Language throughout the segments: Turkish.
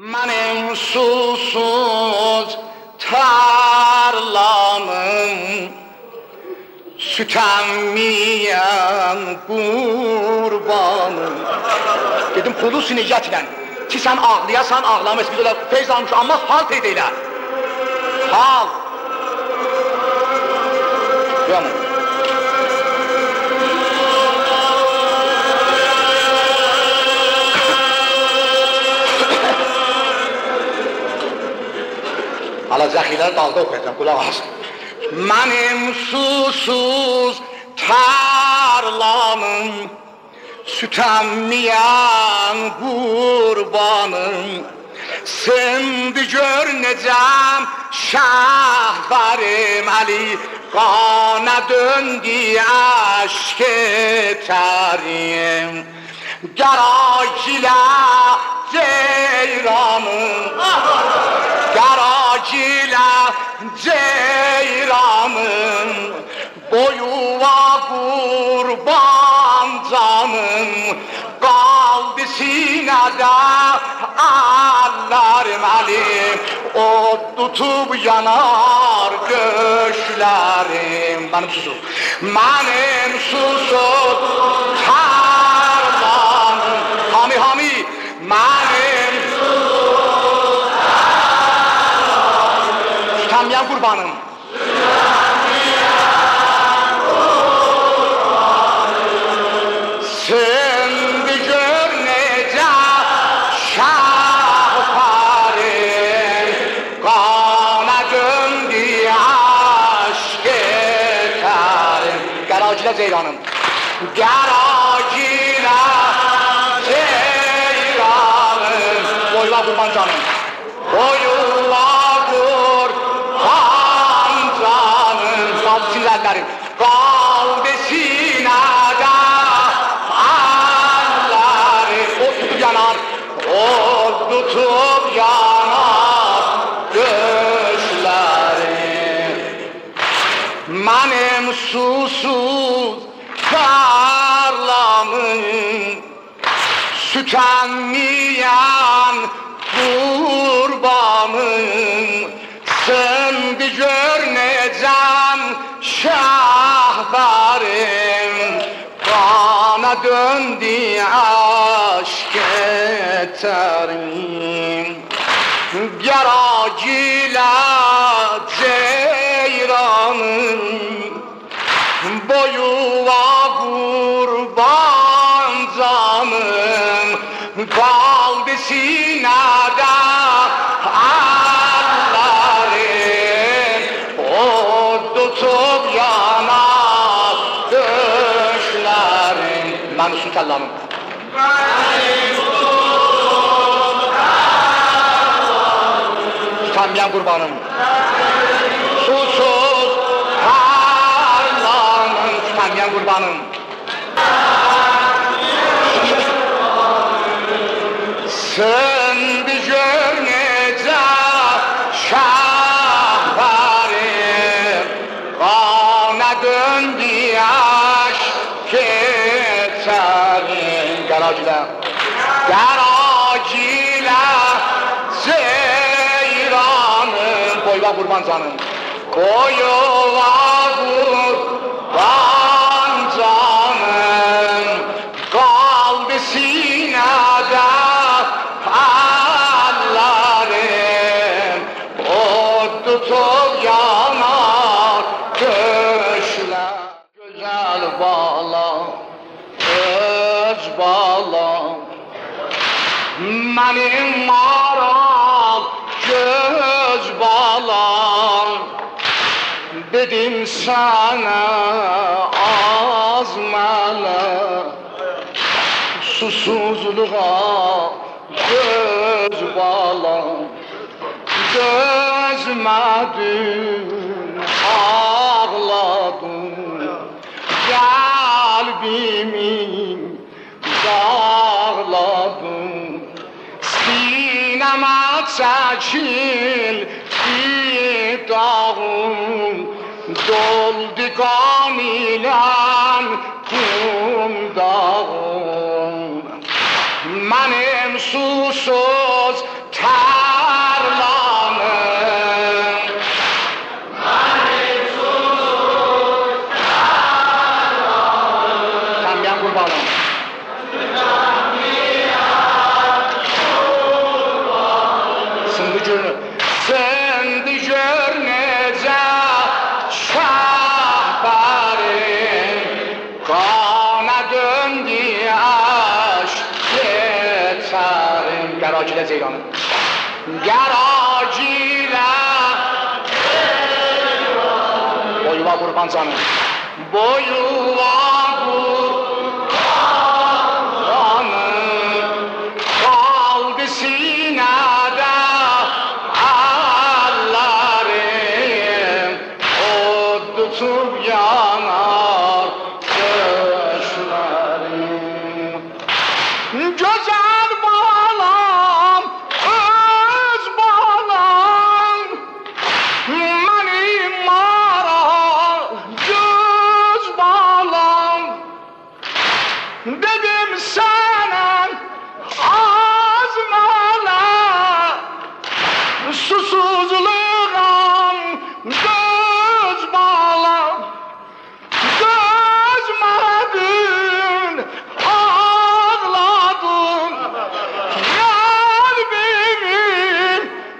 Benim susuz tarlamın süt emmeyen kurbanım. Dedim xulusi niyyətlə ki sən ağlayasan ağlamayız, biz öyle feyz almış amma halt edeyle. Halt. Yok mu? Alacaklar dalda okuyacağım, kulak asın. Benim susuz tarlamın süt emmeyen kurbanım. Şimdi gör necəm şahvarım Ali qana döndü aşk eterim. Garagilə ceyranım, garagilə ceyranım, boyuva qurban canım, qaldı sinədə əllərim əlim, od tutub yanar göşlərim. Mənim susuz, mənim susuz tarlanım, hami hami, mənim susuz tarlanım, sütəməyən qurbanım. Şimdi gör necə şahvarım qana döndü aşk eterim. Garagilə ceyranım, garagilə ceyranım, boyla qurban canım, boyla qurban canım. Qaldı sinirlərim, qaldı sinədə yanar, od tutup yanar göğüslerim. Benim susuz tarlamın süt emmeyen kurbanım. Şimdi gör necəm şahvarım qana döndü aşk eterim. Garagilə ceyranım, boyuva qurban canım, qaldı sinədə əllərim, od tutub yanar döşlərim. Mənim susuz tarlamım, sütəməyən qurbanım, susuz tarlamın, sütəməyən qurbanım. Şimdi gör necə şahvarım qana döndü aşk eterim. Garagilə, garagilə ceyranım, boyva qurban canım, boyva qurban canım, qaldı sinədə əllərim, od tutub yanar göşlər. Gözəl balam, öz balam, mənim maral göz balam. Dedim sənə az mənə susuzluğa göz balam, dözmədim ağladım, qəlbimi dağladım. Sinəmə çəkildi dağım, doldu qan ilə kum dağım. Benim susuz gün sen düşür nece şahberim kana döndü aşk yeterim Geraciyle Ceylan'ım Geraciyle Boyuva kurban canım Boyuva kurbanım kaldı sinede ellerim o tutup yanar gözlerim güzel balam öz balam benim maral göz balam dedim sana azmala susuzluğum göz balam gözmedin ağladın kalbimi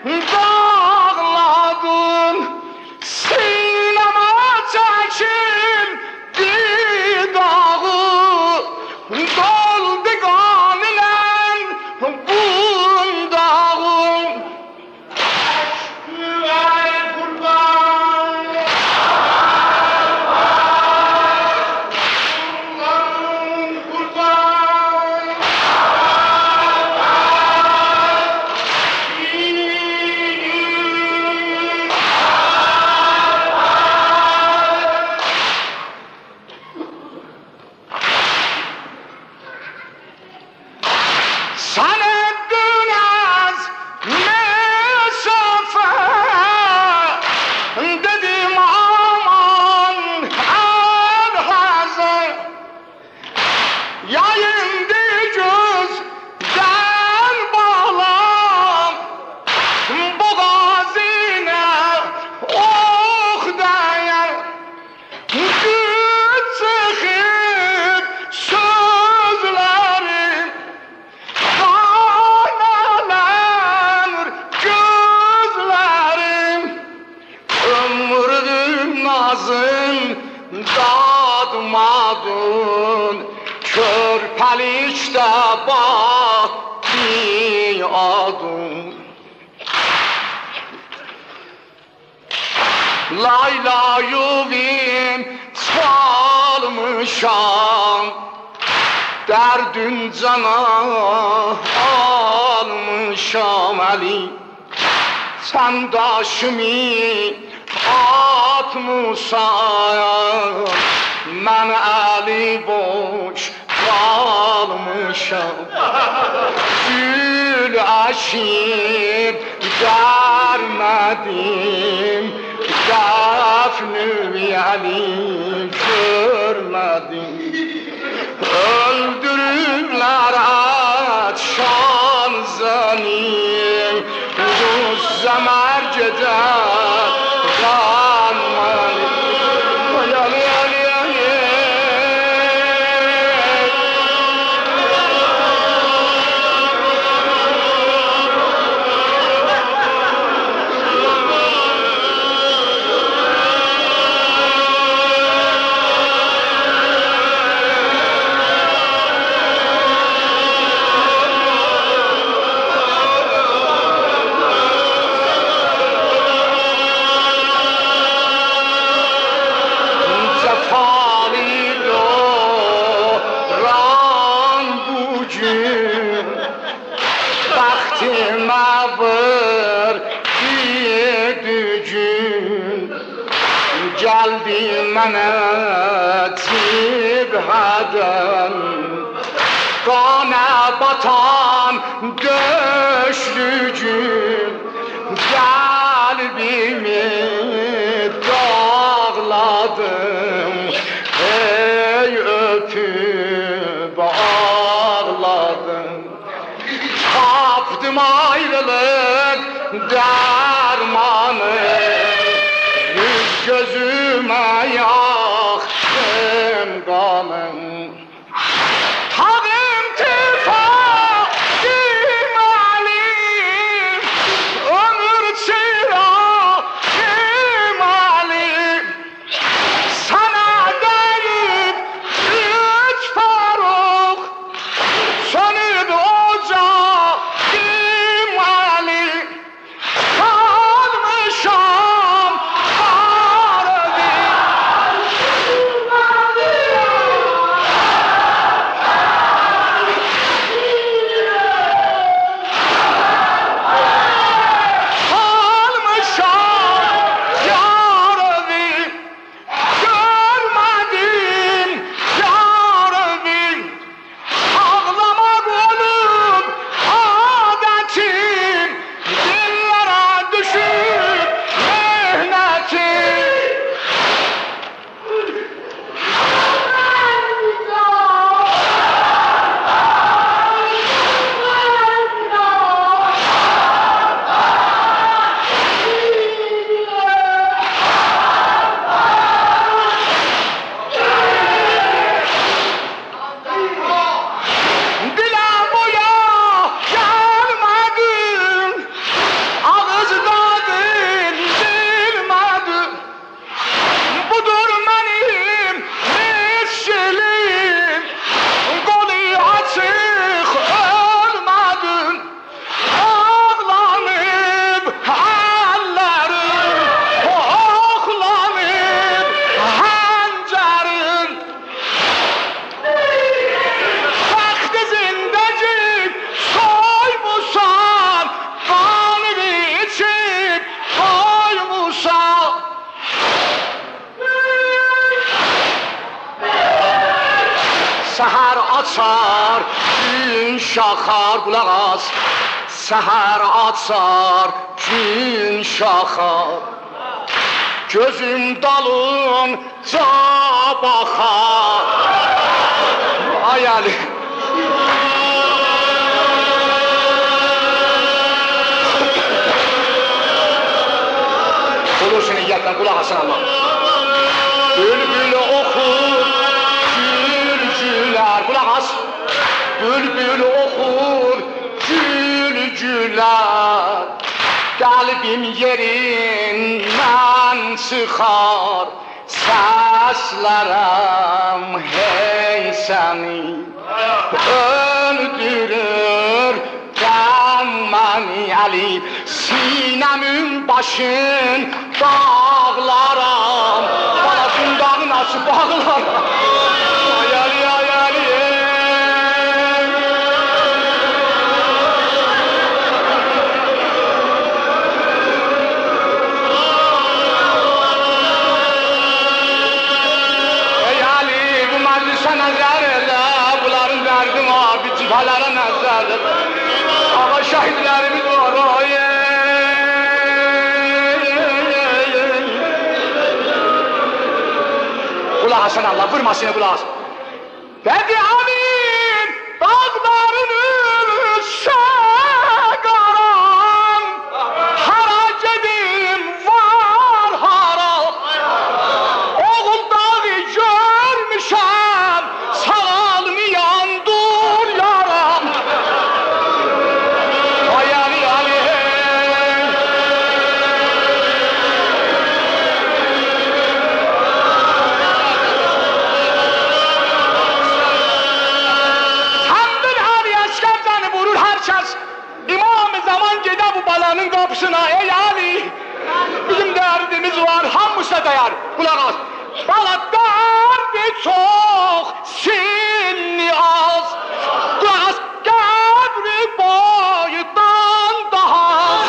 dağladın sinema çekildi dağı doldu kan ile bundağım Aşkı kurban Sen öptün az mesafe dedim aman elhaze yayındı gözden bağlam boğazine oh değer güç çıkıp sözlerim kanalar gözlerim ömrüm nazın dadmadın körpelikte battı adın Layla yuvim çalmışam derdün cana almışam Ali sen daşımı atmışam ben eli boş kalmışam gül aşık görmedim Defnü Ali görmedim öldürürler atşan zalim Ruzza mercede kanmalı Ali Ali Ali geldi mənə cibhədən qana batan döşlü gün qəlbimi dağladım ey öpüb ağladım tapdım ayrılık dermanı gözüme yaktım kanım Tağım tifak imalim açar, gün şaxar, qulaq as. Səhər açar, gün şaxar. Gözüm dalınca baxar. Ay Ali. Olursun niyyətlə, qulaq asın Allah. Bülbül oxur, gülcülər, qulaq as. Bülbül oxur, gülcülər. Qəlbim yerindən çıxar, səslərəm hey səni öldürür. Məni Ali, sinəmin başın dağlaram, bana zindağın açıb bağlaram. Ay Ali, ay Ali. Ey Ali, bu məclisə nəzər elə, bunların dərdim abi, cibhələrə nəzər elə. Ağa şəhidlərimiz var, ay. Qulaq asın Allah, vurmasın qulaq asın. Dedi amin, dağların şəqaran, hara gedim var hara. Oğul dağı görmüşəm, sağalmayan dur yaram. Balanın kapısına, ey Ali, bizim derdimiz var, hamısa dayar, kulak as. Bala derdi çok, sinni az, kulak as, kabri boyundan daha az.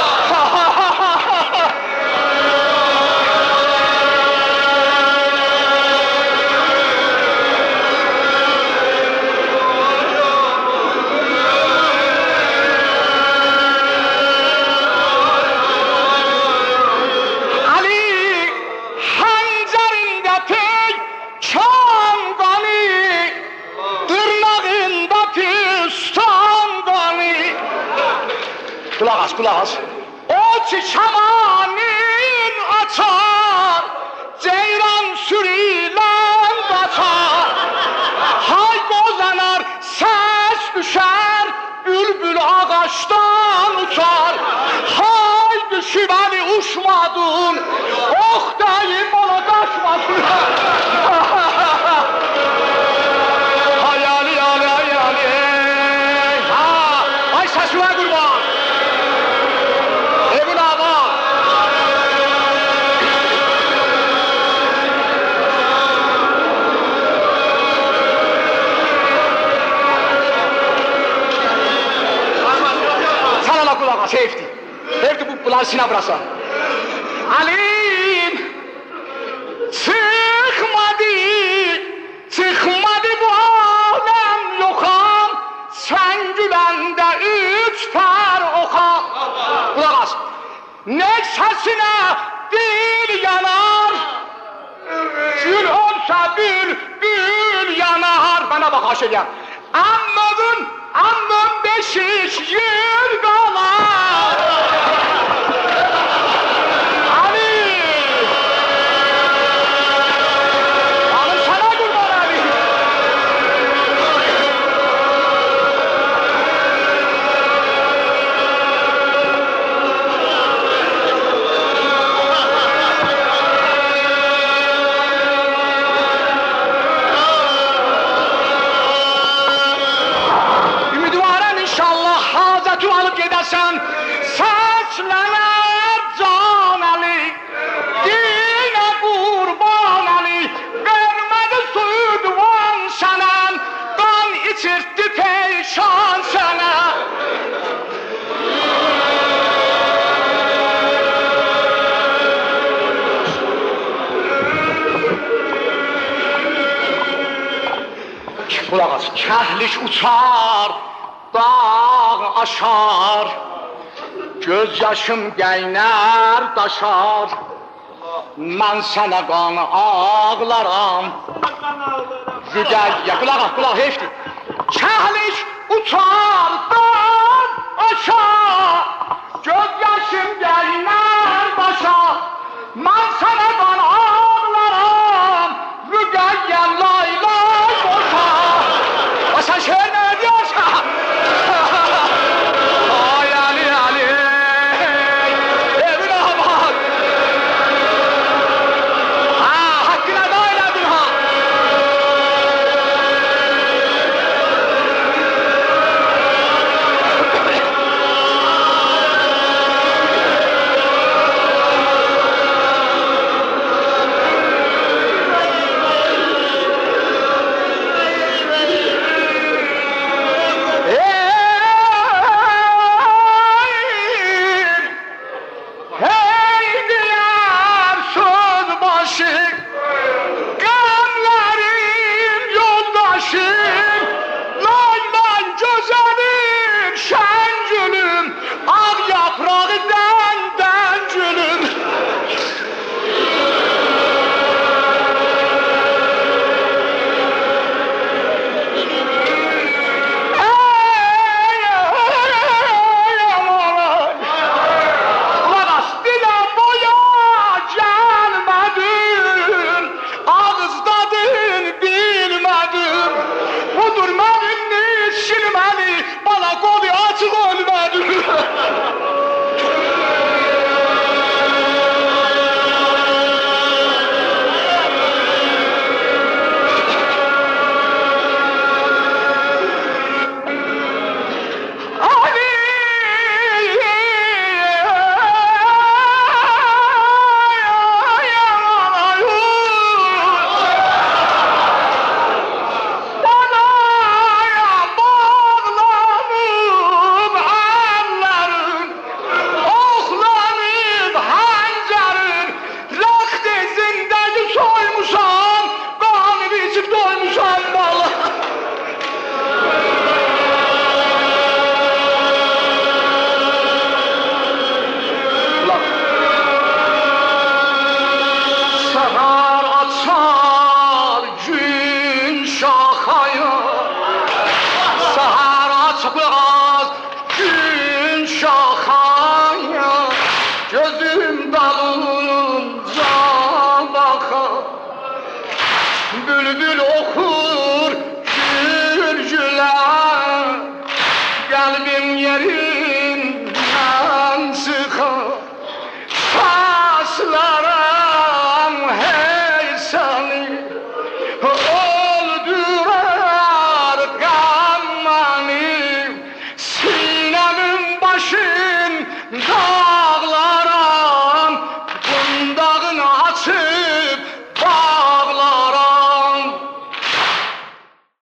Kulak as, kulak as. O çiçamanin açar, ceyran sürülen kaçar. Hay bozanar, ses düşer, bülbül ağaçtan uçar. Hay düşüp Ali uçmadın, oh deyim ona kaçmadın. Hay Ali, Ali, Ali, Ali. Ha, ay sesime kurban. Safety. Hep bu bunlar sinə vurasa. Alim çıkmadı bu alem yoxam, sen güləndə üç pər oxam. Kulaq as. Neçəsinə dil yanar, gül olsa bülbül yanar. Bana bak aşırıya. Ammın beşik yıl qalar. Ali! Alın sana kurban Ali! Alıp gidersen Kəhlik uçar, dağ aşar, göz yaşım qəynər daşar. Mən sənə qanı ağlaram. Rüqəyyə, qulaq heçdir. Kəhlik uçar, dağ aşar, göz yaşım qəynər daşar. Mən sənə qanı ağlaram. Rüqəyyə, laylay boşar. Sen şehir ne diyorsan? Ay Ali Ali, evine bak. Ha, hakkına da eyledin ha. Gözüm dalınca bakar, bülbül okur gürcüler, kalbim yeri